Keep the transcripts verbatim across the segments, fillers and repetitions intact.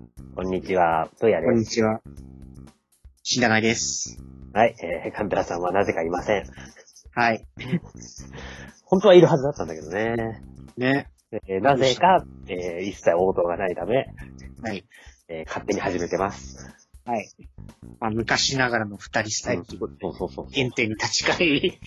こんにちは、トヤです。 こんにちは。新長井です。 はい、えー、カンペラさんはなぜかいません。 はい。 本当はいるはずだったんだけどね。 ね。 えー、なぜか、えー、一切応答がないため、 はい。 えー、勝手に始めてます。 はい。まあ、昔ながらの二人スタイルということで、 うん、そうそうそう。 原点に立ち返り。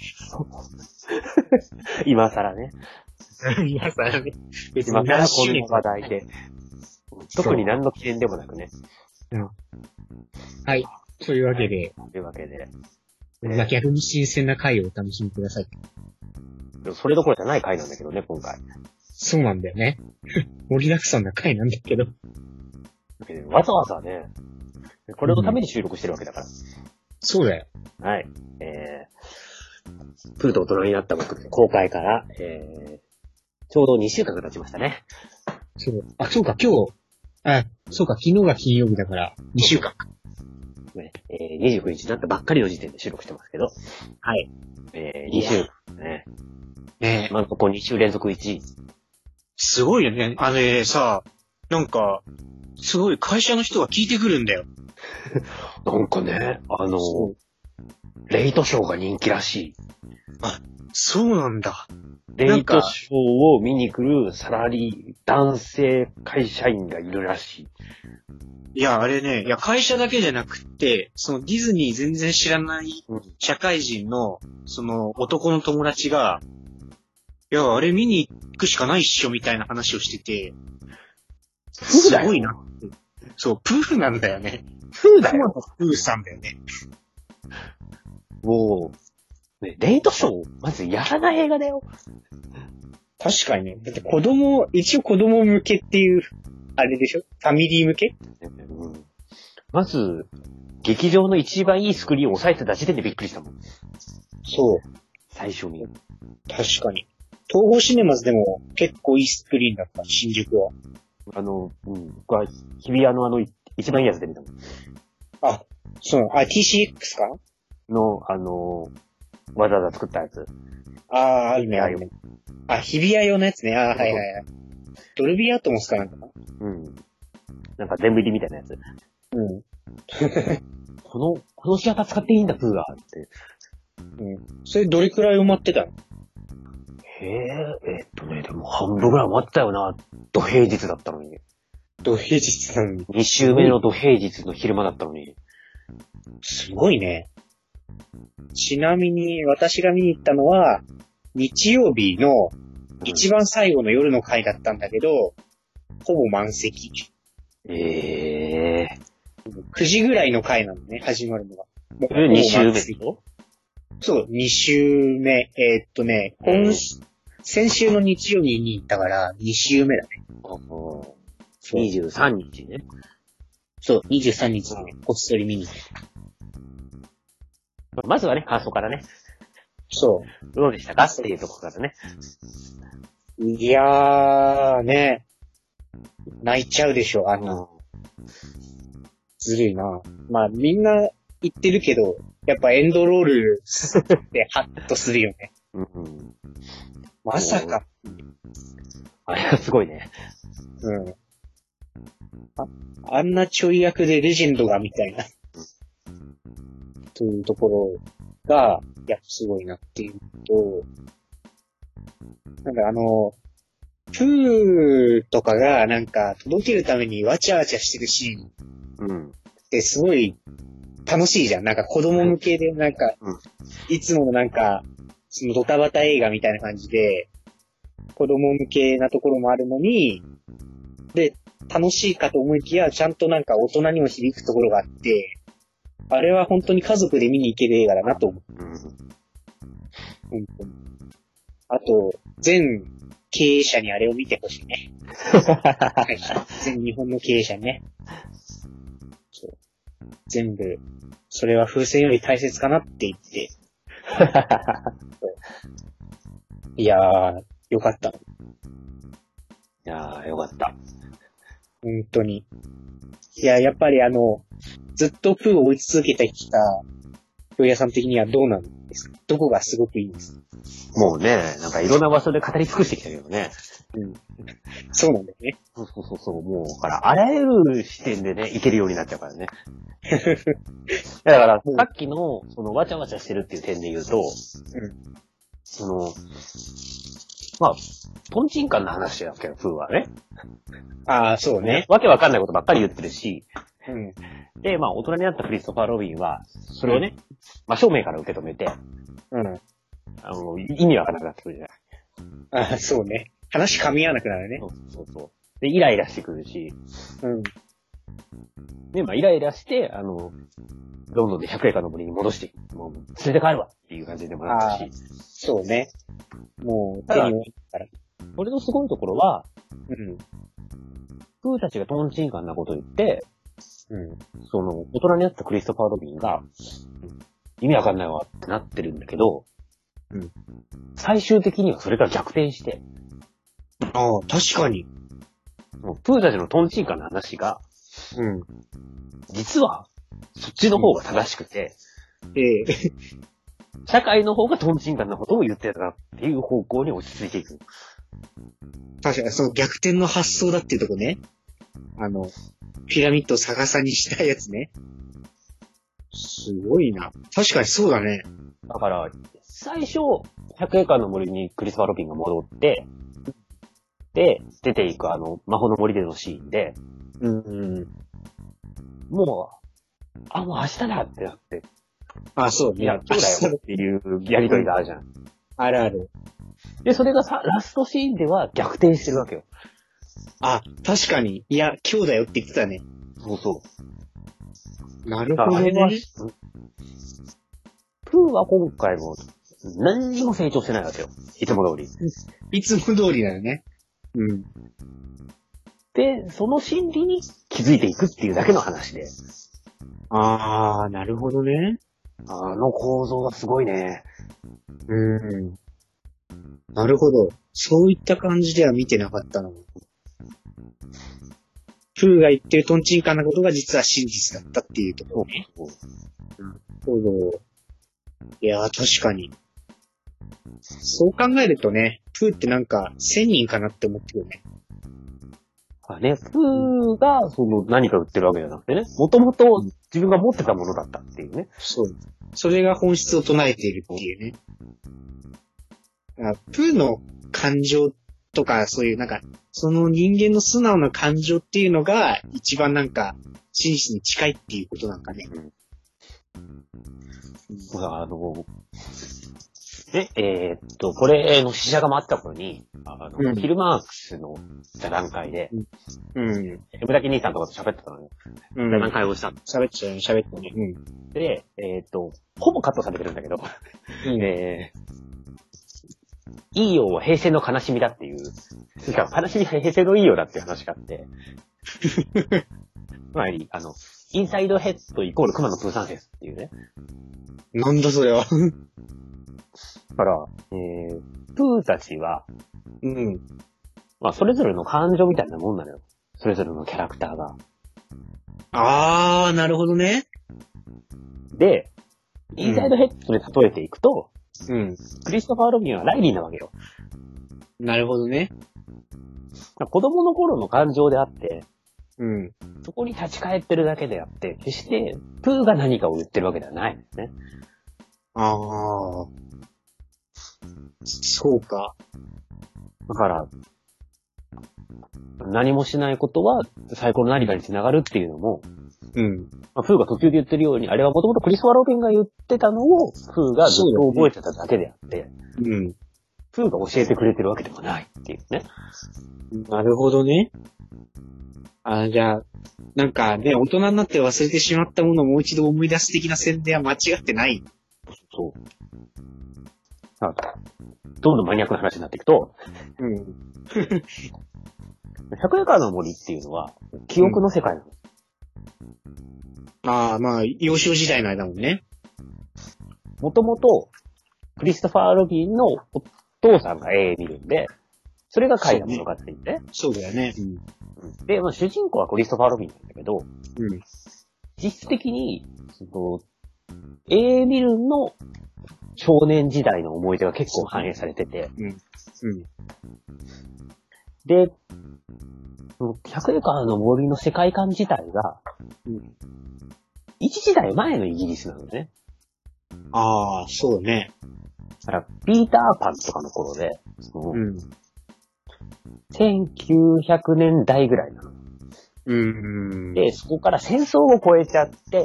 今更ね。 今更ね。別今更に何この周年話題で。特に何の記念でもなくね。 うん。はい。というわけで。 というわけで。 まあ、逆に新鮮な回をお楽しみください。 それどころじゃない回なんだけどね、今回。 そうなんだよね。盛りだくさんな回なんだけど。 わざわざね、これのために収録してるわけだから。うん、 そうだよ。 はい。えー、プーと大人になった僕、公開から、えー、ちょうどにしゅうかんが経ちましたね。 そう。あ、そうか、今日、あ、そうか、昨日が金曜日だから、にしゅうかんか。 ね、えー、にじゅうくにちになったばっかりの時点で収録してますけど。 はい。 えー、にしゅうかんね。 ねえ。 まあ、ここに週連続いちい。 すごいよね。あれさ、なんか、すごい会社の人が聞いてくるんだよ。 なんかね、あの、レイトショーが人気らしい。 あ、そうなんだ。 レイトショーを見に来るサラリー、男性会社員がいるらしい。 いや、あれね、いや、会社だけじゃなくって、そのディズニー全然知らない社会人の、その男の友達が、いや、あれ見に行くしかないっしょ、みたいな話をしてて、すごいな。そう、プーフなんだよね。 プーだよ。 プーさんだよね。 もう、ね、レイトショー、まずやらない映画だよ。 確かにね。だって子供、一応子供向けっていう、あれでしょ？ファミリー向け？ うん、まず、劇場の一番いいスクリーンを押さえてた時点でびっくりしたもん。 そう。 最初に。 確かに。東宝シネマズでも結構いいスクリーンだった、新宿は。 あの、うん、僕は日比谷のあの、一番いいやつで見たもん。 あ、そう、あ、ティーシーエックス かの、あの、わざわざ作ったやつ。 ああ、あるね、あるね。あ、日比谷用のやつね。ああ、はいはいはい。ドルビーアトモスかなんかな。 うん。なんか全部入りみたいなやつ。 うん。 この、このシアター使っていいんだ、プーが。って。 うん。それどれくらい埋まってたの？ へえ、えっとね、でも半分ぐらい埋まってたよな。土平日だったのに。 土平日なのに。 に週目の土平日の昼間だったのに。 すごいね。ちなみに、私が見に行ったのは、日曜日の一番最後の夜の回だったんだけど、ほぼ満席。 ええー。くじぐらいの回なのね、始まるのが。 え、に週目そう、に週目。えー、っとね、今、先週の日曜日に行ったから、に週目だね。 にじゅうさんにちね。 そう、にじゅうさんにちね、こっそり見に行った。 まずはね、感想からね。 そう。 どうでしたかっていうとこからね。 いやー、ね。泣いちゃうでしょ、あんな。ずるいな。まあ、みんな言ってるけど、やっぱエンドロールでハッとするよね。うん、まさか。 あれはすごいね。 うん。あ、あんなちょい役でレジェンドがみたいな。というところが、やっぱすごいなっていうと、なんかあの、プーとかがなんか届けるためにわちゃわちゃしてるシーンってすごい楽しいじゃん。なんか子供向けでなんか、いつものなんか、そのドタバタ映画みたいな感じで、子供向けなところもあるのに、で、楽しいかと思いきや、ちゃんとなんか大人にも響くところがあって、あれは本当に家族で見に行ける映画だなと思う。うん、本当に。あと、全経営者にあれを見てほしいね。全日本の経営者にね。そう全部、それは風船より大切かなって言って。いやー、よかった。いやー、よかった。 本当に。いや、やっぱりあの、ずっとプーを追い続けてきた、京屋さん的にはどうなの？ ですか？どこがすごくいいんですか？ もうね、なんかいろんな場所で語り尽くしてきたけどね。 うん。そうなんだよね。 そうそうそうそう、もう、だからあらゆる視点でね、いけるようになっちゃうからね。だから、さっきの、その、わちゃわちゃしてるっていう点で言うと、 うん。 その、まあ、トンチンカンの話だけど、プーはね。 ああ、そうね。 わけわかんないことばっかり言ってるし、 うん。 で、まあ、大人になったクリストファー・ロビンは、それをね、真正面から受け止めて、 うん。 あの、意味わからなくなってくるじゃない。 ああ、そうね。話噛み合わなくなるね。 そうそうそう。で、イライラしてくるし、 うん。 で、まあ、イライラして、あの、ロンドンでひゃくえかの森に戻して、もう、連れて帰るわっていう感じでもらったし。 そうね。もう、手に負えたから。 俺のすごいところは、 うん。 プーたちがトンチンカンなこと言って、 うん。 その、大人になったクリストファー・ロビンが、意味わかんないわってなってるんだけど、 うん。 最終的にはそれが逆転して、 ああ、確かに。 もうプーたちのトンチンカンの話が、 うん。 実は、そっちの方が正しくて、 ええ。 社会の方がトンチンカンなことを言ってたっていう方向に落ち着いていく。 確かに、その逆転の発想だっていうとこね。あの、ピラミッドを逆さにしたやつね。すごいな。確かにそうだね。 だから、最初、ひゃくえかんの森にクリスパー・ロビンが戻って、で、出ていくあの、魔法の森でのシーンで、 うんうん。 もう、あ、もう明日だってなって、 あ、そうね。 いや、そうだよっていうやりとりがあるじゃん。 あるある。 で、それがさ、ラストシーンでは逆転してるわけよ。 あ、確かに。いや、今日だよって言ってたね。 そうそう。 なるほどね。 プーは今回も何にも成長してないわけよ。いつも通り。 いつも通りだよね。うん。 で、その心理に気づいていくっていうだけの話で。 あー、なるほどね。 あの構造がすごいね。 うん。なるほど。そういった感じでは見てなかったの。プーが言ってるトンチンカンなことが実は真実だったっていうところね。 そうそう。なるほど。いやー、確かに。そう考えるとね、プーってなんか千人かなって思ってくるね。 あね、プーがその何か売ってるわけじゃなくてね、もともと自分が持ってたものだったっていうね。 そう。それが本質を唱えているっていうね。あ、プーの感情とか、そういうなんか、その人間の素直な感情っていうのが一番なんか、真実に近いっていうことなんかね。うんあの、ね、えー、っと、これの試写が回った頃に、あの、 うん、 フィルマークスの座談会で、 うん。 エブラキ兄さんとかと喋ってたのよ。 うん。 座談会をしたの。 喋ってたよね、喋ってたね。うん。 で、えー、っと、ほぼカットされてるんだけど、 うん、 えー、いいよは平成の悲しみだっていう、しかも悲しみは平成のいいよだっていう話があって、つまり、あの、インサイドヘッドイコール熊野プーさん説っていうね。 なんだそれは。 だから、えー、プーたちは、 うん。 まあ、それぞれの感情みたいなもんなのよ。それぞれのキャラクターが。 あー、なるほどね。 で、インサイドヘッドで例えていくと、 うん。 クリストファー・ロビンはライリーなわけよ。 なるほどね。 子供の頃の感情であって、 うん。 そこに立ち返ってるだけであって、決して、プーが何かを言ってるわけではないんですね。 あー。そうか。 だから、何もしないことは最高の何かにつながるっていうのも、 うん。 まあ、プーが途中で言ってるように、あれはもともとクリストファー・ロビンが言ってたのを、プーがずっと覚えてただけであって、 うん。 プーが教えてくれてるわけでもないっていうね。 なるほどね。あ、じゃあ、なんかね、大人になって忘れてしまったものをもう一度思い出す的な宣伝は間違ってない。 そう。なんか、どんどんマニアックな話になっていくと、 うん。 ひゃくえかんの森っていうのは、記憶の世界なの。 うん、ああ、まあ、幼少時代の間もね。 もともと、クリストファー・ロビンのお父さんが絵見るんで、それが書いた物語で、ね。 そうだよね。 うん、で、まあ、主人公はクリストファー・ロビンなんだけど、 うん、 実質的に、その、エーミルンの少年時代の思い出が結構反映されてて。 うん。うん。 で、ひゃくえかんの森の世界観自体が、 うん。 一時代前のイギリスなのね。 ああ、そうね。 だから、ピーターパンとかの頃で、そのうん。 せんきゅうひゃくねんだいぐらいなの。 うん。 で、そこから戦争を超えちゃって、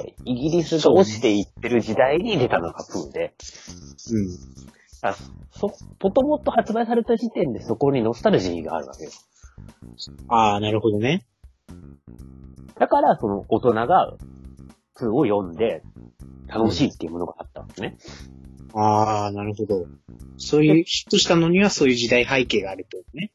イギリスが落ちていってる時代に出たのがプーで、 うん。 あそ、もともと発売された時点でそこにノスタルジーがあるわけよ。 ああ、なるほどね。 だから、その大人がプーを読んで楽しいっていうものがあったわけね。 ああ、なるほど。そういう、ヒットしたのにはそういう時代背景があるってことね。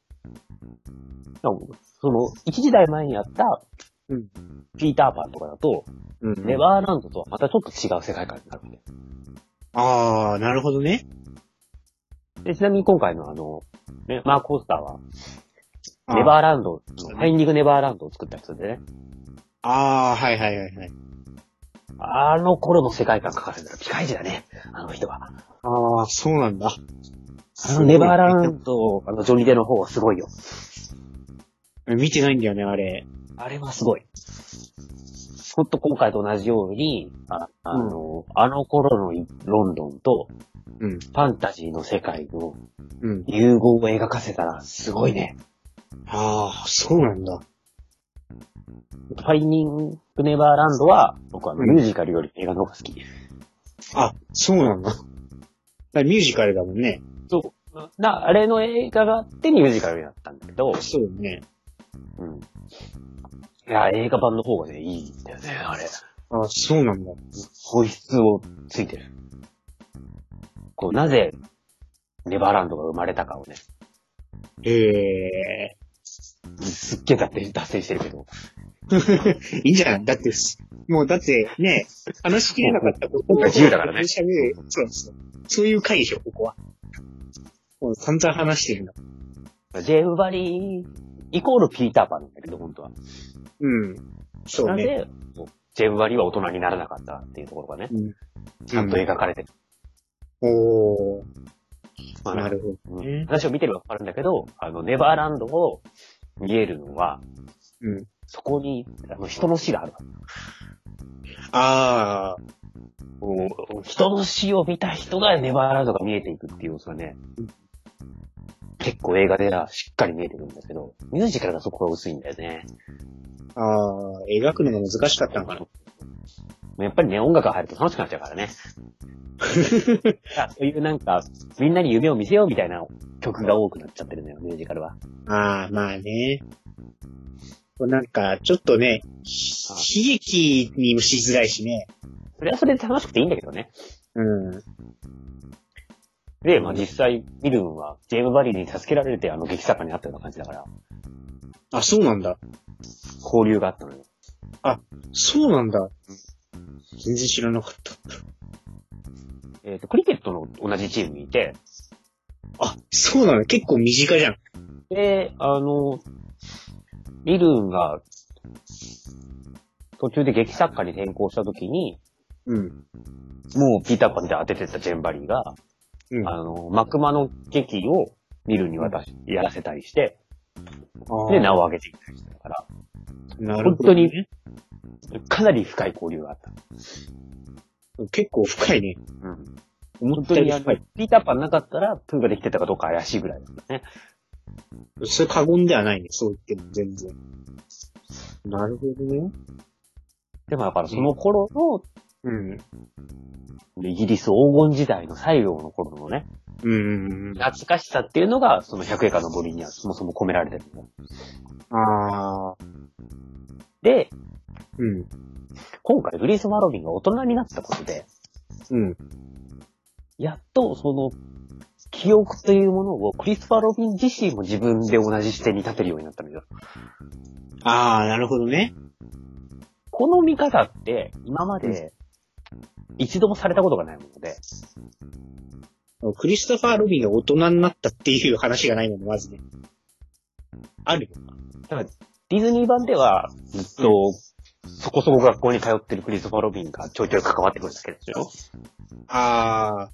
その、一時代前にあった、 うん。 ピーターパンとかだと、 うん。 ネバーランドとはまたちょっと違う世界観になるわけ。 ああ、なるほどね。 で、ちなみに今回のあの、ね、マーク・コースターは、 あーネバーランド、ファインディング・ネバーランドを作った人でね。 ああ、はいはいはいはい。 あの頃の世界観書かせたらピカイチだね、あの人は。 ああ、そうなんだ。 あのネバーランド、あのジョニデの方はすごいよ。 見てないんだよね、あれ。 あれはすごい。ほんと今回と同じように、ああの、うん、あの頃のロンドンと、 うん、 ファンタジーの世界のうん融合を描かせたらすごいね。 ああ、そうなんだ。 ファイニングネバーランドは、僕はミュージカルより映画の方が好き。 あ、そうなんだ。ミュージカルだもんね。 そう。な、あれの映画があってミュージカルになったんだけど。 そうね。 うん。いや、映画版の方がね、いいんだよね、あれ。 あ、そうなんだ。 本質をついてる。こう、なぜ、ネバーランドが生まれたかをね。 へえ。 すっげえ脱線、脱線してるけど。 いいんじゃないだって、もうだってね、話しきれなかったことが自由だからね。 そうそう。そういう回でしょ、ここは。もう散々話してるんだ。 ジェーム・バリーイコールピーターパンなんだけど、本当は。 うん。そうね。 なんで、ジェーム・バリーは大人にならなかったっていうところがね、うん、ちゃんと描かれてる。 うん、おー。 まあ、 なるほど、ね。 話を見てればわかるんだけど、あの、ネバーランドを見えるのは、 うん。 そこに、あの、人の死がある。 ああ。 人の死を見た人がネバーランドが見えていくっていうのがね、うん、結構映画ではしっかり見えてるんだけど、ミュージカルがそこが薄いんだよね。 ああ、描くのが難しかったのかな。 やっぱりね、音楽が入ると楽しくなっちゃうからね。そういうなんか、みんなに夢を見せようみたいな曲が多くなっちゃってるのよ、ミュージカルは。 ああ、まあね。なんか、ちょっとね、悲劇にもしづらいしね。 それはそれで楽しくていいんだけどね。 うん。 で、まあ実際、ミルンは、ジェーム・バリーに助けられてあの劇作家になったような感じだから。 あ、そうなんだ。 交流があったのよ。 あ、そうなんだ。全然知らなかった。 えっと、クリケットの同じチームにいて。 あ、そうなの結構身近じゃん。 で、あの、ミルンが、途中で劇作家に転校した時に、 うん。 もうピーターパンで当ててたジェンバリーが、うん、あの、マクマの劇をミルンに渡し、やらせたりして、で、名を上げていったりしたから、 なるほど、ね。 本当に、かなり深い交流があった。 結構深いね。 うん。本当に深い。ピーターパンなかったら、プーができてたかどうか怪しいぐらいだったね。 それ過言ではないね、そう言っても全然。なるほどね。 でもだからその頃の、 うん。 イギリス黄金時代の最後の頃のね、 うん。 懐かしさっていうのが、その百栄華の森にはそもそも込められてるの。 ああ。 で、 うん。 今回、クリス・マロビンが大人になったことで、 うん。 やっと、その、記憶というものをクリスパー・ロビン自身も自分で同じ視点に立てるようになったのよ。 ああ、なるほどね。 この見方って今まで一度もされたことがないもので。 クリストファー・ロビンが大人になったっていう話がないのもまずね。あるよ。 だからディズニー版ではずっとそこそこ学校に通ってるクリストファー・ロビンがちょいちょい関わってくるだけですよ。 ああ。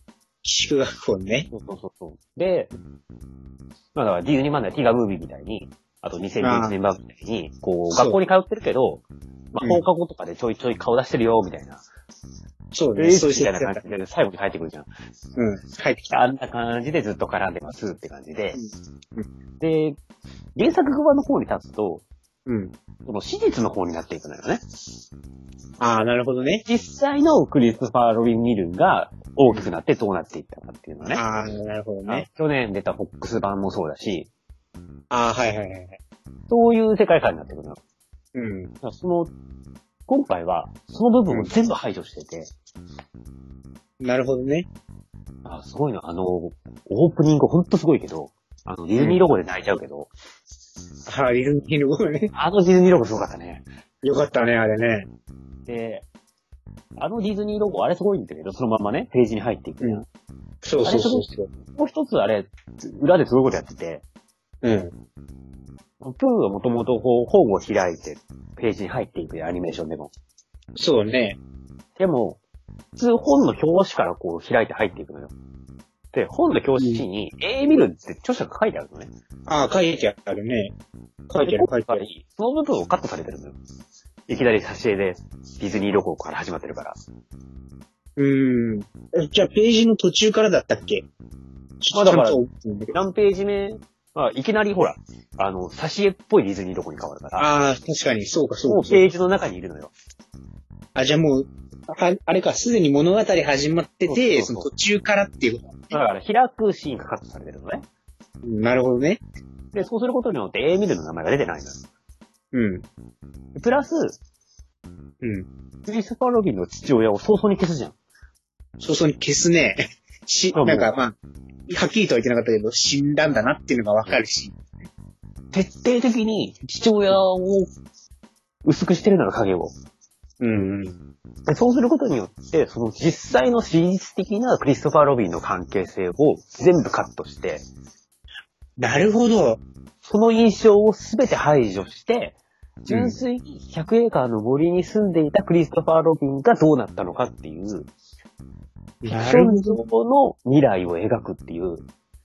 寄宿学校ね。 そうそうそうそう。で、まあだからディズニーマンのティガムービーみたいに、あとにせんじゅういちねんバーグみたいに、こう、学校に通ってるけど、まあ放課後とかでちょいちょい顔出してるよ、みたいな。 そうね。 えー、 そういうみたいな感じで最後に帰ってくるじゃん。 うん。帰ってきた。 あんな感じでずっと絡んでますって感じで。 うん。 で、原作側の方に立つと、 うん。 その史実の方になっていくのよね。 ああ、なるほどね。 実際のクリストファー・ロビン・ミルンが大きくなってどうなっていったかっていうのね。 ああ、なるほどね。 去年出たフォックス版もそうだし、 ああ、はいはいはいはい。 そういう世界観になってくるの。 うん。 だからその、今回はその部分を全部排除してて、 なるほどね。 あ、すごいの。あの、オープニングほんとすごいけど、あの、ディズニーロゴで泣いちゃうけど、 ああ、ディズニーのごね。 あのディズニーロゴすごかったね。 よかったね、あれね。 で、あのディズニーロゴ、あれすごいんだけど、そのまんまね、ページに入っていくじゃん。 そうそうそうそう。 もう一つあれ、裏ですごいことやってて、 うん。 プーはもともとこう、本を開いて、ページに入っていくよ、アニメーションでも。 そうね。 でも、普通本の表紙からこう開いて入っていくのよ。で、本の表紙に、エーミルって著者が書いてあるのね。 ああ、書いてあるね。書いてある書いてある。 その部分をカットされてるのよ。いきなり挿絵でディズニーロゴから始まってるから。 うーん。え、じゃあページの途中からだったっけ？ まあだから、何ページ目、まあいきなりほら、あの、挿絵っぽいディズニーロゴに変わるから。 ああ、確かに、そうかそうか。 もうページの中にいるのよ。 あ、じゃあもう、ああれか、すでに物語始まってて、その途中からっていうことだから、開くシーンがカットされてるのね。 なるほどね。 で、そうすることによって エーミルの名前が出てないのよ。 うん。 プラス、 うん。 クリストファー・ロビンの父親を早々に消すじゃん。 早々に消すね。し、なんかまあ、はっきりとは言ってなかったけど、死んだんだなっていうのがわかるし。 徹底的に父親を薄くしてるのよ、影を。 うんうん。 でそうすることによって、その実際の史実的なクリストファー・ロビンの関係性を全部カットして、 なるほど。 その印象をすべて排除して、純粋にひゃくエーカーの森に住んでいたクリストファー・ロビンがどうなったのかっていう、フィクション上の未来を描くっていう。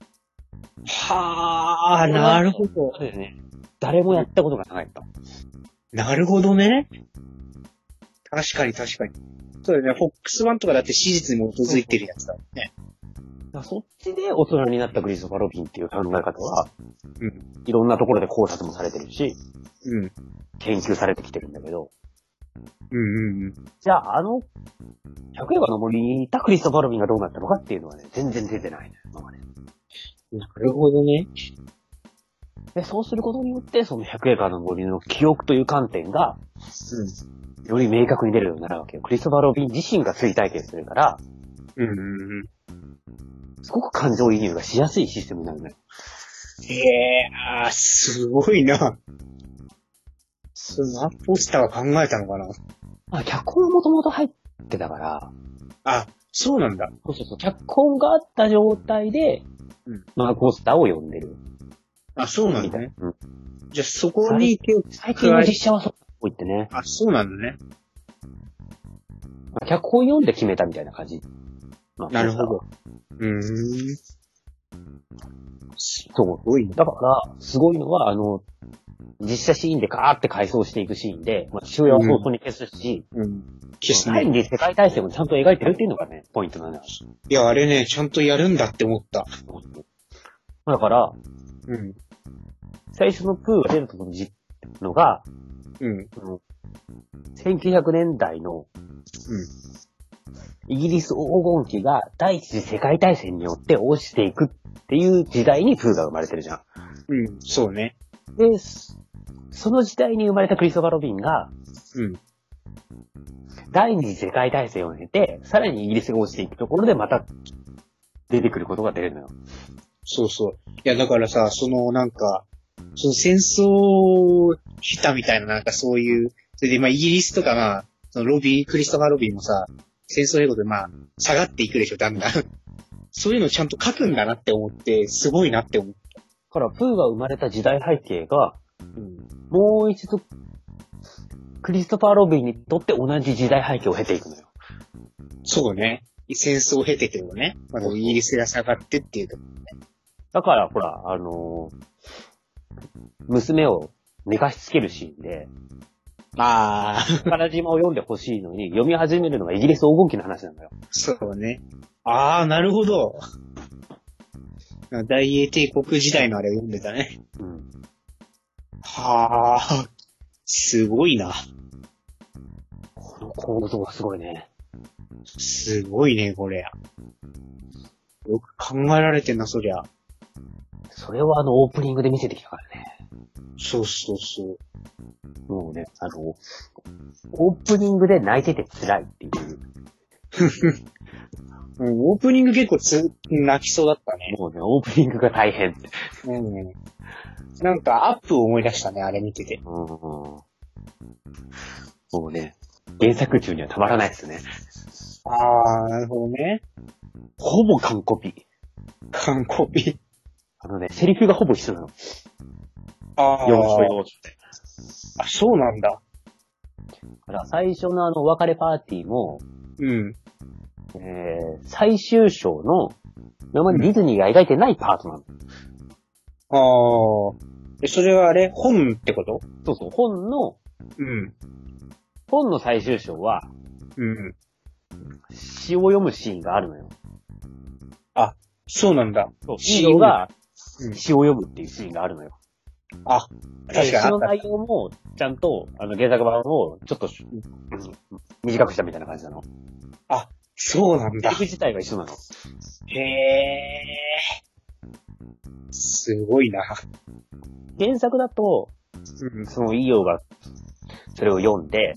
はあ、なるほど。 そうですね。誰もやったことがなかった。 なるほどね。確かに確かに。そうだね。フォックスワンとかだって史実に基づいてるやつだもんね。 そっちで大人になったクリストファー・ロビンっていう考え方は、 うん。 いろんなところで考察もされてるし、 うん。 研究されてきてるんだけど、 うんうんうん。 じゃああの、ひゃくえがの森にいたクリストファー・ロビンがどうなったのかっていうのはね、全然出てないね、今まで。 なるほどね。 で、そうすることによって、そのひゃくエーカーの森の記憶という観点が、 うん。 より明確に出るようになるわけよ。クリストファー・ロビン自身が追体験するから、 うんうんうん。 すごく感情移入がしやすいシステムになるね。 へえ、あー、すごいな。そのポスターは考えたのかな。 まあ、脚本はもともと入ってたから、 あ、そうなんだ。 そうそうそう、脚本があった状態で、 うん、 まあ、ポスターを読んでる。 あ、そうなんだね。 うん、 じゃあそこに手を最近の実写はそう言ってね。 あ、そうなんだね。 まあ、脚本読んで決めたみたいな感じ。まあ、 なるほど。うーん。 そう。だから、すごいのは、あの、実写シーンでカーって回想していくシーンで、まあ、父親を早々に消すし、 うん。うん、消すね。 第二次世界大戦もちゃんと描いてるっていうのがね、ポイントなんだ。 いや、あれね、ちゃんとやるんだって思った。 だから、 うん。 最初のプーが出るのが、 うん。 せんきゅうひゃくねんだいの、 うん。 イギリス黄金期が第一次世界大戦によって落ちていくっていう時代にプーが生まれてるじゃん。 うん、そうね。 で、その時代に生まれたクリストファー・ロビンが、 うん。 第二次世界大戦を経て、さらにイギリスが落ちていくところでまた出てくることが出るのよ。 そうそう。いや、だからさ、そのなんか、その戦争したみたいななんかそういう、それでまあイギリスとかまあ、そのロビー、クリストファー・ロビンもさ、戦争英語でまあ、下がっていくでしょ、だんだん。そういうのちゃんと書くんだなって思って、すごいなって思った。 だから、プーが生まれた時代背景が、 うん、 もう一度、クリストファー・ロビンにとって同じ時代背景を経ていくのよ。 そうね。 戦争を経ててもね、まだイギリスが下がってっていうところね。 だから、ほら、あのー、娘を寝かしつけるシーンで、 ああ。 宝島を読んでほしいのに、読み始めるのがイギリス黄金期の話なんだよ。 そうね。ああ、なるほど。大英帝国時代のあれを読んでたね。 うん。 はあ、すごいな。 この構造がすごいね。 すごいね、これ。よく考えられてんな、そりゃ。 それをあのオープニングで見せてきたからね。 そうそうそう。 もうね、あの、オープニングで泣いてて辛いっていう。 うん、オープニング結構つ、泣きそうだったね。 もうね、オープニングが大変って。 うん。なんかアップを思い出したね、あれ見てて。 うん。もうね、原作中にはたまらないですね。 あー、なるほどね。 ほぼ完コピ。 完コピ。 あのね、セリフがほぼ一緒なの。 あー。 よろしくよって。 あ、そうなんだ。 だから最初のあのお別れパーティーも、 うん。 えー、最終章の、今までディズニーが描いてないパートなの。 あー。え、それはあれ本ってこと？ そうそう、本の、 うん。 本の最終章は、 うん。 詩を読むシーンがあるのよ。 あ、そうなんだ。 そう、ヒーローがうん詩を読むっていうシーンがあるのよ。 あ、確かに詩のあった。 内容も、ちゃんと、あの、原作版を、ちょっと、うん短くしたみたいな感じなの。 あ、そうなんだ。 セリフ自体が一緒なの。 へー。すごいな。 原作だと、 うん。 そのイーオーが、それを読んで、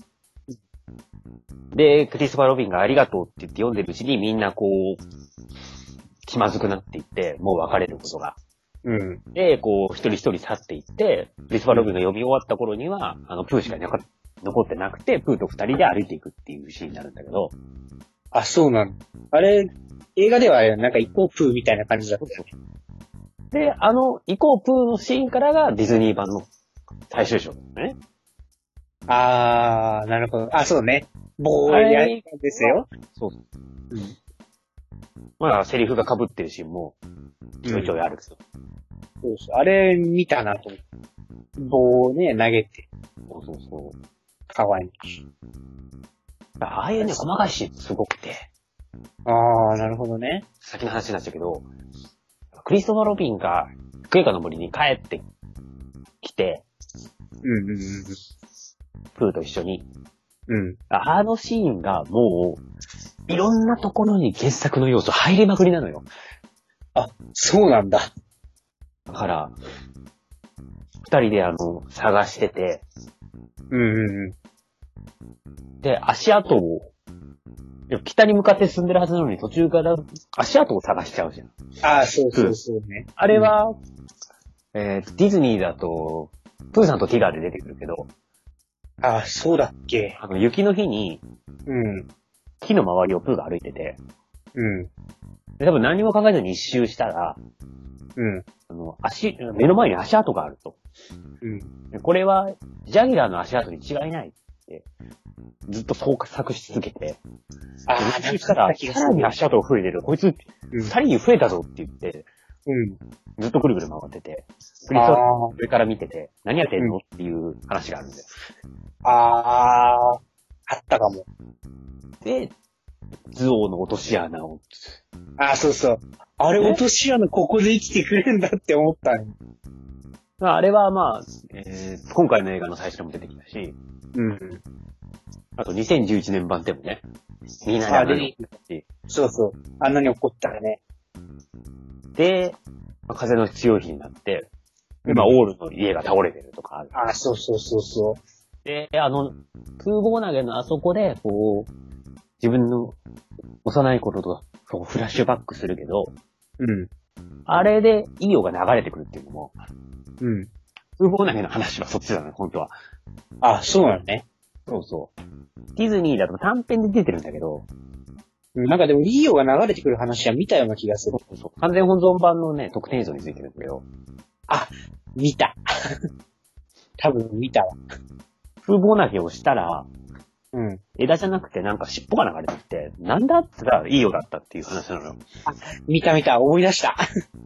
で、クリストファー・ロビンがありがとうって言って読んでるうちにみんなこう、気まずくなっていって、もう別れることが。 うん。 で、こう、一人一人去っていって、クリストファー・ロビンが読み終わった頃には、あの、プーしかなか残ってなくて、プーと二人で歩いていくっていうシーンになるんだけど。 あ、そうなんだ。あれ、映画ではなんかイコープーみたいな感じだったよね。 で、あの、イコープーのシーンからがディズニー版の最終章だよね。 あー、なるほど。あ、そうね。棒をやるんですよ。 そうそう。 うん。 まあ、セリフが被ってるシーンも、ちょいちょいあるけど。 そうそう。あれ見たなと思って。棒をね、投げて。 そうそうそう。 かわいい。 ああいうね、細かいシーンすごくて。 あー、なるほどね。 先の話になっちゃうけど、クリストファー・ロビンが、クエカの森に帰ってきて、 うんうんプーと一緒に、 うん。うん。 あのシーンがもう、いろんなところに原作の要素入りまくりなのよ。 あ、そうなんだ。 だから、二人であの、探してて、 うんうんうん。 で、足跡を、北に向かって進んでるはずなのに途中から足跡を探しちゃうじゃん。 あー、そうそうそうね。 あれは、えー、ディズニーだと、プーさんとティガーで出てくるけど、 あー、そうだっけ。 あの、雪の日に、 うん。 木の周りをプーが歩いてて、 うん。 で多分何も考えずに一周したら、 うん。 あの、足、目の前に足跡があると。 うん。 でこれは、ジャギラーの足跡に違いないって、ずっと捜索し続けて、 あでー、 一周したら、さらに足跡が増えてる。こいつ、 うん。 二人に増えたぞって言って、 うん。 ずっとぐるぐる回ってて、クリストあ上から見てて、何やってんのっていう話があるんだよ。 ー、あー、あったかも。 で、ズオーの落とし穴を、 あー、そうそう。あれ、 え落とし穴ここで生きてくれるんだって思ったね。 まあ、あれはまあ、えー、今回の映画の最初でも出てきたし、 うん。 あとにせんじゅういちねん版でもね、みんなであのでそうそう。あんなに怒ったらね。 で、まあ風の強い日になって、今、オールの家が倒れてるとかある。 あー、そうそうそうそで、あの、空母投げのあそこで、こう、自分の幼い頃と、そう、フラッシュバックするけど、 う。うん。 あれでイオが流れてくるっていうのも、 うん。 空母投げの話はそっちだね、本当は。 あ、そうなのね。 そうそう。ディズニーだと短編で出てるんだけど、 なんかでも、リーオが流れてくる話は見たような気がする。 そうそう完全保存版のね、特典映像についてるんだけど、 あ、見た。多分見たわ。 空母投げをしたら、 うん。 枝じゃなくてなんか尻尾が流れてきて、なんだって言ったらいいよだったっていう話なのよ。 見た見た、思い出した。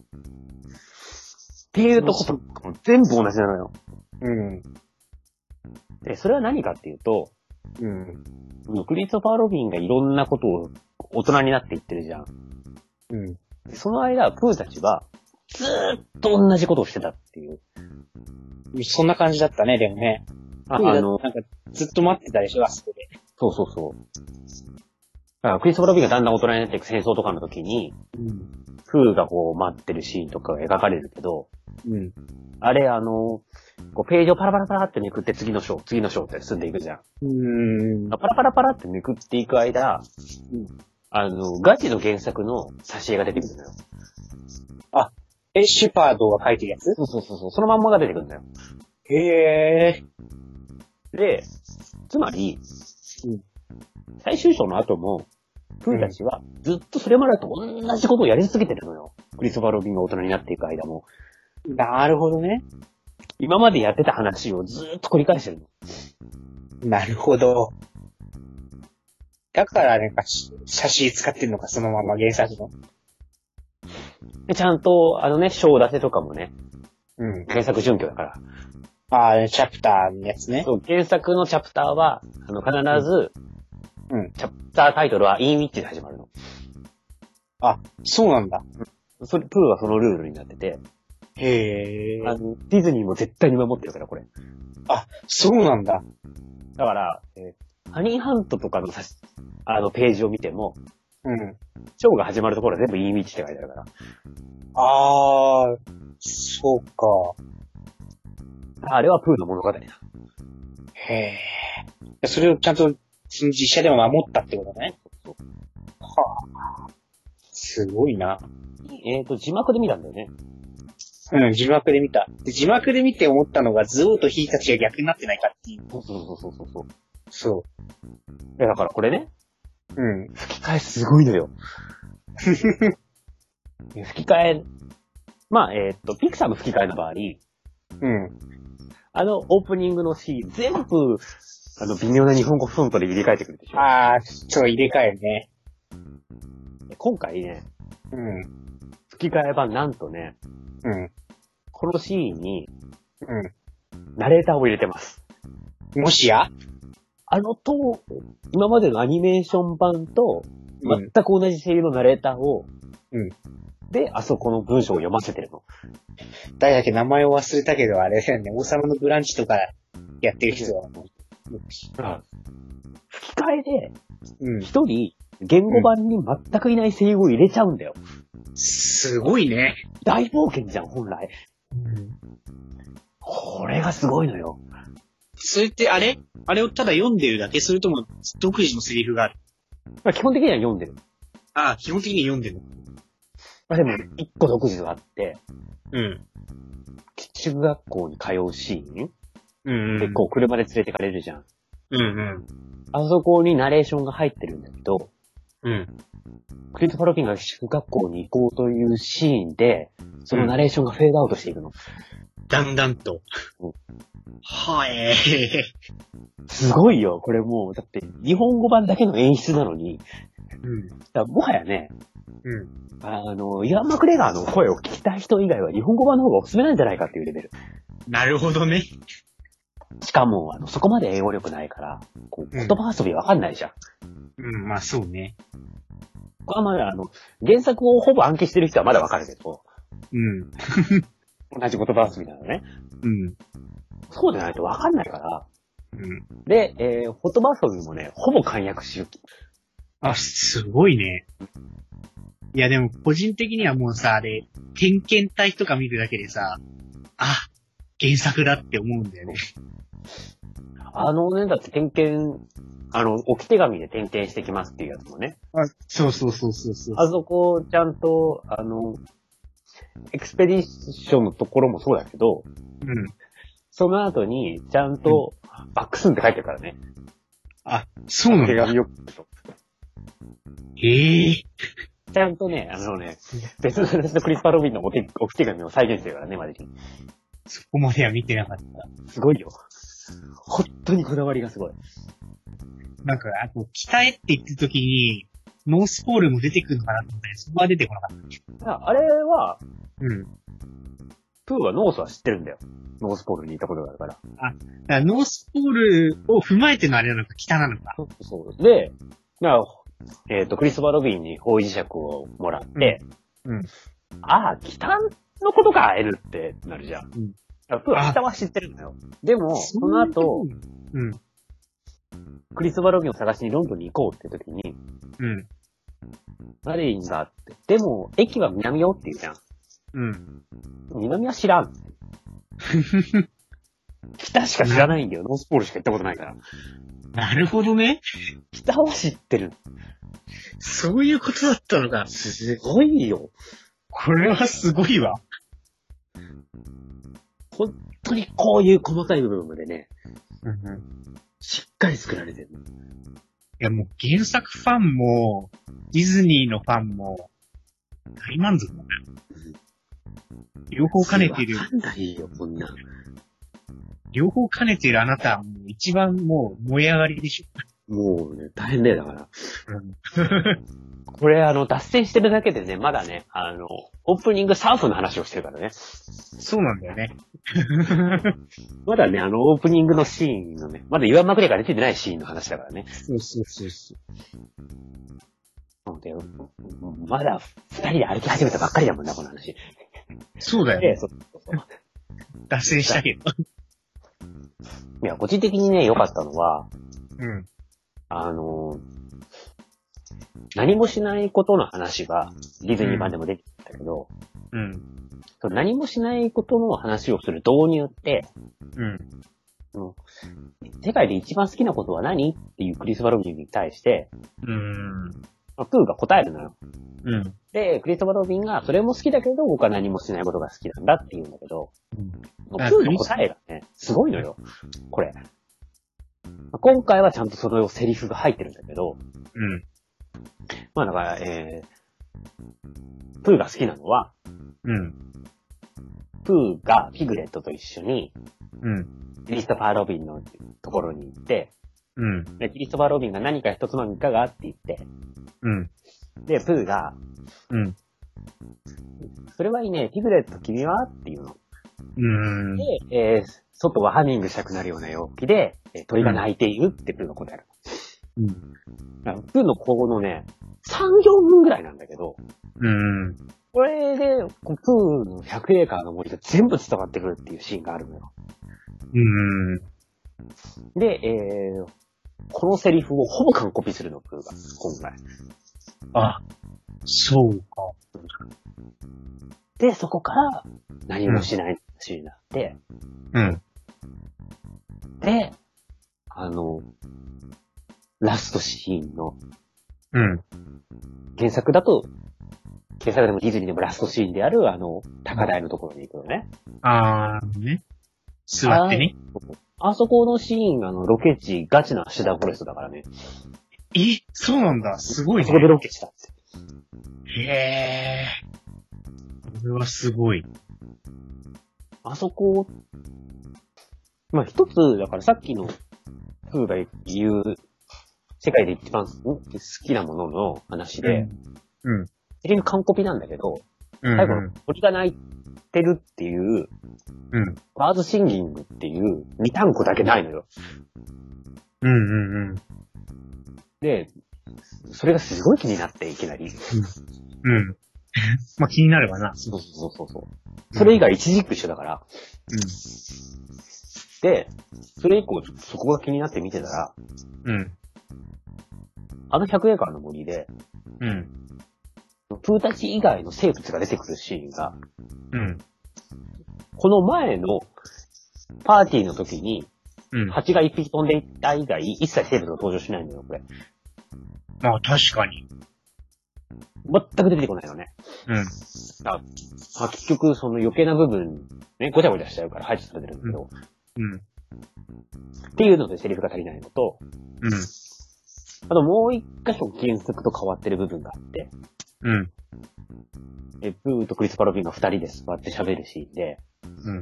っていうとことも全部同じなのよ。 うん。 で、それは何かっていうと、 うん。 クリストファー・ロビンがいろんなことを大人になっていってるじゃん。 うん。 その間、プーたちは、ずーっと同じことをしてたっていう。 そんな感じだったね、でもね。 あ、あの、 なんか、ずっと待ってたでしょ、あそこで。 そうそうそう。だからクリストファー・ロビンがだんだん大人になっていく戦争とかの時に、 うん。 プーがこう待ってるシーンとかが描かれるけど、 うん。 あれ、あの、こうページをパラパラパラってめくって次の章、次の章って進んでいくじゃん。 うーん。 パラパラパラってめくっていく間、 うん、 あの、ガチの原作の挿絵が出てくるのよ。 あ、え、シュパードが書いてるやつ？ そうそうそうそう、そのまんまが出てくるんだよ。 へー。 で、つまり、 うん、 最終章の後も、プーたちはずっとそれまでと同じことをやり続けてるのよ。クリストファー・ロビンが大人になっていく間も。 なるほどね。 今までやってた話をずーっと繰り返してるの。 なるほど。だからなんか、写真使ってるのか、そのまま原作の。 で、ちゃんと、あのね、章立てとかもね、 うん。 原作準拠だから。 ああ、チャプターのやつね。 そう、原作のチャプターは、あの、必ず、 うん。 チャプタータイトルはインウィッチで始まるの。 あ、そうなんだ。 それ、プーはそのルールになってて、 へえ。 あの、ディズニーも絶対に守ってるから、これ。 あ、そうなんだ。 だから、えー、ハニーハントとかのさし、あの、ページを見ても、 うん。 ショーが始まるところは全部インウィッチって書いてあるから。 ああ、そうか。 あれはプーの物語だ。 へえ。それをちゃんと、その実写でも守ったってことね。はあ。すごいな。 えっと、字幕で見たんだよね。 うん、字幕で見た。で、字幕で見て思ったのが、ズオーとヒーたちが逆になってないかっていう。 そうそうそうそうそう。 そいや、だからこれね、 う。うん。 吹き替えすごいのよ。吹き替え、まあ、えっと、ピクサーの吹き替えの場合、 うん。 あの、オープニングのシーン、全部、あの、微妙な日本語フォントで入れ替えてくるでしょ。 ああ、そう、入れ替えるね。 今回ね、 うん。 吹き替え版なんとね、 うん。 このシーンに、 うナレーターを入れてます。 ん。もしやあのと、今までのアニメーション版と、全く同じ声優のナレーターを、 うん。 で、あそこの文章を読ませてるの。 誰だっけ名前を忘れたけど、あれだよね。王様のブランチとかやってる人は。 吹き替えで、 うん。 一人、言語版に全くいない声優を入れちゃうんだよ。 すごいね。 大冒険じゃん、本来。 うん。 これがすごいのよ。 それってあれあれをただ読んでるだけそれとも独自のセリフがある？ まあ、基本的には読んでる。 ああ、基本的に読んでるの。 まあ、でも、一個独自があって、 うん。 中学校に通うシーン、 うん、うん。 で、こう、車で連れてかれるじゃん。 うんうん。 あそこにナレーションが入ってるんだけど、 うん。 クリストファー・ロビンが中学校に行こうというシーンで、そのナレーションがフェードアウトしていくの。 だんだんと。 うん、 はえー。 すごいよ、これもう、だって、日本語版だけの演出なのに、 うん。 だからもはやね、 うん。 あの、イワン・マクレガーの声を聞きたい人以外は日本語版の方がおすすめなんじゃないかっていうレベル。 なるほどね。 しかも、あの、そこまで英語力ないから、こう、言葉遊びわかんないじゃん。 うん、まあそうね。 これはまだ、あの、原作をほぼ暗記してる人はまだわかるけど、 うん。 同じ言葉遊びなのね。 うん。 そうでないとわかんないから、 うん。 で、えー、言葉遊びもね、ほぼ簡約しゆき。 あ、すごいね。いやでも個人的にはもうさ、あれ、点検体とか見るだけでさ、あ、原作だって思うんだよね。 あのね、だって点検、あの、置き手紙で点検してきますっていうやつもね。 あ、そうそうそうそうそう。 あそこ、ちゃんと、あの、エクスペディションのところもそうだけど、 うん。 その後に、ちゃんと、バックスンって書いてるからね。 あ、そうなんだ。 手紙を。 へえ。 ちゃんとね、あのね、別の話のクリスパー・ロビンの置き手紙を再現してるからね、マジに。 そこまでは見てなかった。 すごいよ。本当にこだわりがすごい。 なんか、あと、北へって言ってる時に、ノースポールも出てくるのかなと思ったら、そこは出てこなかっいやあれは、 た。うん。 プーはノースは知ってるんだよ。ノースポールにいたことがあるから。 だからノースポールを踏まえてのあれなのか、北なのか。 そうそう。で、まあ、えっ、と、クリストファー・ロビンに方位磁石をもらって、 うん。 ああ、北のことか、L ってなるじゃん。 うん。 だからプーは北は知ってるんだよ。でも、その後、 うん。 クリストファー・ロビンを探しにロンドンに行こうって時に、 うん。 マリリンがあって、でも、駅は南よって言うじゃん。 うん。 南は知らん。北しか知らないんだよ。ノースポールしか行ったことないから。 なるほどね。 北は知ってる。 そういうことだったのか。 すごいよ。 これはすごいわ。 本当にこういう細かい部分までね、 うんうん、 しっかり作られてる。いやもう原作ファンも、ディズニーのファンも、大満足だね。両方兼ねている。 わかんないよ、こんなん。 両方兼ねているあなたはもう一番もう燃え上がりでしょ。もうね、大変だよ、だから。 うん、 これあの、脱線してるだけでね、まだね、あの、オープニングサーフの話をしてるからね。 そうなんだよね。 まだね、あの、オープニングのシーンのね、まだ岩まくれが出てないシーンの話だからね。 そうそうそうそう。 なので、まだ二人で歩き始めたばっかりだもんな、この話。 そうだよね。 そうそう。 脱線したけど。 いや、個人的にね、良かったのは、 うん。 あの、何もしないことの話がディズニー版でも出てきたけど、 うん。 何もしないことの話をする導入って、 うん。 うん、世界で一番好きなことは何っていうクリストファー・ロビンに対して、 うん。 プーが答えるのよ。 うん。 で、クリストファー・ロビンがそれも好きだけど、僕は何もしないことが好きなんだって言うんだけど、うん、プーの答えがね、すごいのよ。これ。今回はちゃんとそのセリフが入ってるんだけど、 うん。 まあだから、えー、プーが好きなのは、 うん。 プーがピグレットと一緒に、 うん。 クリストファー・ロビンのところに行って、 うん。 で、クリストファー・ロビンが何か一つまみかがって言って、 うん。 で、プーが、 うん。 それはいいね、ピグレット君はっていうの。 うん。 で、えー、外はハミングしたくなるような陽気で、えー、鳥が鳴いているってプーが答える。うん。プーのここのね、さん、よんぷんぐらいなんだけど、 うん。 これで、プーのひゃくエーカーの森が全部伝わってくるっていうシーンがあるのよ。 うん。 で、えー、このセリフをほぼ完コピするの、プーが、今回。 あ、そうか。 で、そこから何もしないシーンになって、 うん。 で、あの、ラストシーンの、 うん。 原作だと、原作でもディズニーでもラストシーンである、あの、高台のところに行くのね。 あー、ね。座ってね。 あ, あそこのシーン、あの、ロケ地、ガチなシダーフォレストだからね。 え、そうなんだ。すごいね。 そこでロケしたって。 へー。これはすごい。 あそこ、まあ、一つ、だからさっきの、フーが言う、世界で一番好きなものの話で、 うん。 セリフ完コピなんだけど、 うん、 最後の鳥が鳴いてるっていう、 うん。 バードシンギングっていうに単語だけないのよ。 うんうんうん。 で、それがすごい気になっていきなり。 うん。うん。まあ気になるわな。 そうそうそうそう。それ以外一軸一緒だから。 うん。 で、それ以降そこが気になって見てたら、 うん。 あのひゃくエーカーの森で、 うん。 プーたち以外の生物が出てくるシーンが、 うん。 この前のパーティーの時に、 うん。 蜂が一匹飛んでいった以外、一切生物が登場しないのよ、これ。 まあ確かに。 全く出てこないのね。 うん。 あ、あ結局、その余計な部分、ね、ごちゃごちゃしちゃうから排除されてるんだけど、 うん。 っていうのでセリフが足りないのと、 うん。 あともう一箇所原作と変わってる部分があって、 うん。 え、プーとクリスパロビンが二人で座って喋るシーンで、 うん。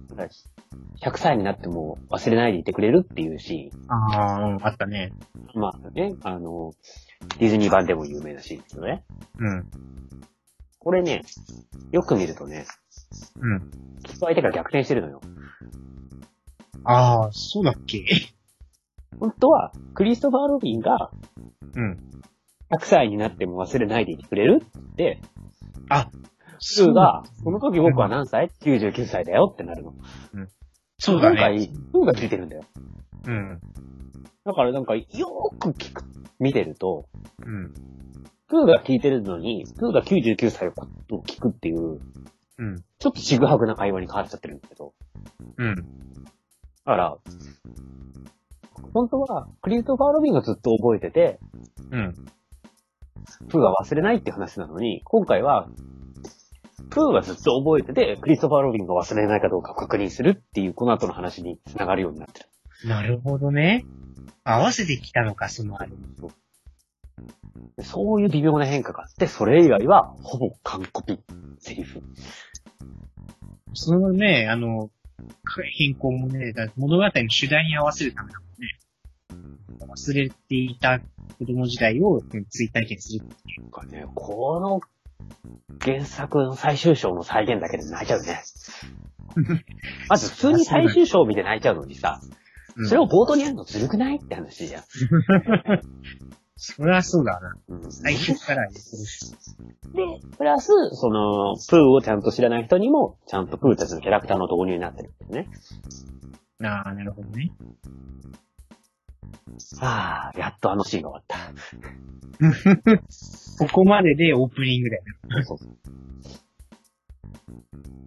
ひゃくさいになっても忘れないでいてくれるっていうシーン。 ああ、うん、あったね。 まあね、あの、ディズニー版でも有名なシーンですよね。 うん。 これね、よく見るとね、 うん。 きっと相手が逆転してるのよ。 ああ、そうだっけ？ 本当は、クリストファー・ロビンが、 うん。 ひゃくさいになっても忘れないでいてくれるって、 あ、 スーが、その時僕は何歳 ?きゅうじゅうきゅう 歳だよってなるの。 うん。そうだね。 今回、スーが聞いてるんだよ。 うん。 だからなんか、よーく聞く、見てると、 うん。 スーが聞いてるのに、スーがきゅうじゅうきゅうさいを聞くっていう、 うん。 ちょっとちぐはぐな会話に変わっちゃってるんだけど。 うん。 だから、本当は、クリストファー・ロビンがずっと覚えてて、 うん。 プーが忘れないって話なのに、今回は、プーがずっと覚えてて、クリストファー・ロビンが忘れないかどうかを確認するっていう、この後の話に繋がるようになってる。 なるほどね。合わせてきたのか、そのあれ。 そういう微妙な変化があって、それ以外は、ほぼ完コピ、セリフ。 そのね、あの、変更もね、だ物語の主題に合わせるためだもんね。忘れていた子供時代を追体験するっていうかね、この原作の最終章の再現だけで泣いちゃうね。まず普通に最終章を見て泣いちゃうのにさ、それを冒頭にやるのずるくないって話じゃん。 それはそうだな。 うん、 最初からやってるし。 で、プラス、その、プーをちゃんと知らない人にも、ちゃんとプーたちのキャラクターの導入になってるんだよね。 ああ、なるほどね。 ああ、やっとあのシーンが終わった。 ここまででオープニングだよね。 そうそう。